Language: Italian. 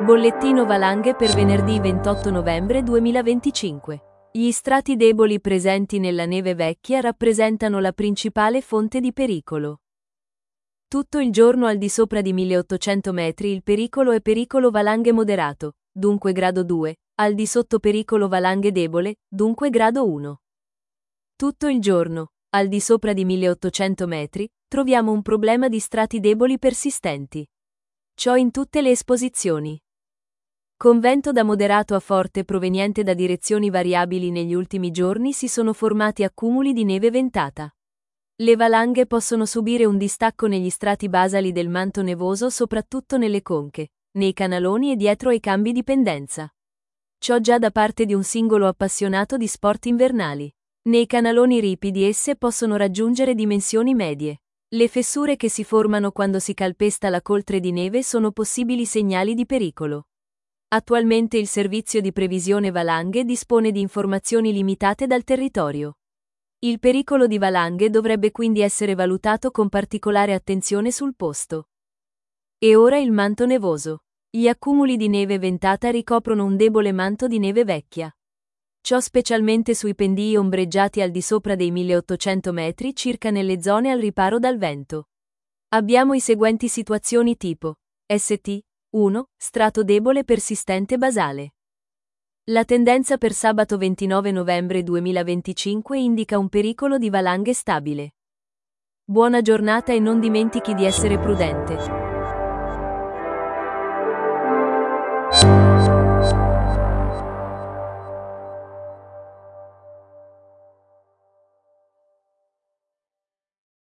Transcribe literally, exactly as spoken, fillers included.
Bollettino valanghe per venerdì ventotto novembre duemilaventicinque. Gli strati deboli presenti nella neve vecchia rappresentano la principale fonte di pericolo. Tutto il giorno al di sopra di milleottocento metri il pericolo è pericolo valanghe moderato, dunque grado due, al di sotto pericolo valanghe debole, dunque grado uno. Tutto il giorno, al di sopra di milleottocento metri, troviamo un problema di strati deboli persistenti. Ciò in tutte le esposizioni. Con vento da moderato a forte proveniente da direzioni variabili negli ultimi giorni si sono formati accumuli di neve ventata. Le valanghe possono subire un distacco negli strati basali del manto nevoso soprattutto nelle conche, nei canaloni e dietro ai cambi di pendenza. Ciò già da parte di un singolo appassionato di sport invernali. Nei canaloni ripidi esse possono raggiungere dimensioni medie. Le fessure che si formano quando si calpesta la coltre di neve sono possibili segnali di pericolo. Attualmente il servizio di previsione valanghe dispone di informazioni limitate dal territorio. Il pericolo di valanghe dovrebbe quindi essere valutato con particolare attenzione sul posto. E ora il manto nevoso. Gli accumuli di neve ventata ricoprono un debole manto di neve vecchia. Ciò specialmente sui pendii ombreggiati al di sopra dei milleottocento metri circa nelle zone al riparo dal vento. Abbiamo i seguenti situazioni tipo S T uno. Strato debole persistente basale. La tendenza per sabato ventinove novembre duemilaventicinque indica un pericolo di valanghe stabile. Buona giornata e non dimentichi di essere prudente.